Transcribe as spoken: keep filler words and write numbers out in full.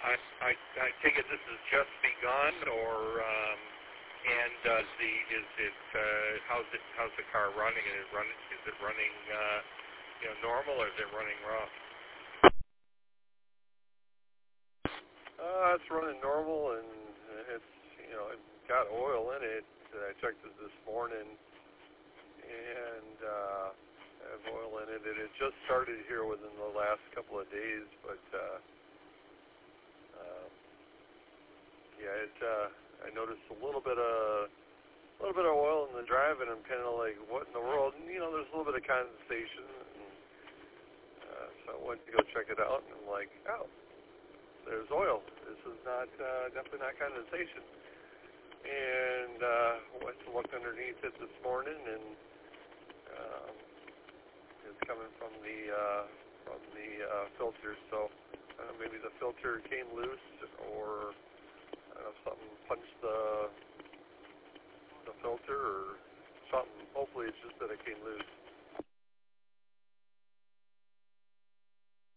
I, I, I take it this has just begun, or um, and does the is it uh, how's it how's the car running? Is it running is it running uh, you know normal, or is it running rough? Uh, it's running normal, and it's you know it's got oil in it. I checked it this morning, and uh, I have oil in it. And it just started here within the last couple of days, but uh, uh, yeah, it. Uh, I noticed a little bit of a little bit of oil in the drive, and I'm kind of like, what in the world? And, you know, there's a little bit of condensation, and uh, so I went to go check it out, and I'm like, oh, there's oil. This is not uh, definitely not condensation. And uh, went to look underneath it this morning, and um, it's coming from the uh, from the uh, filter. So uh, maybe the filter came loose, or I don't know, something punched the the filter or something. Hopefully it's just that it came loose.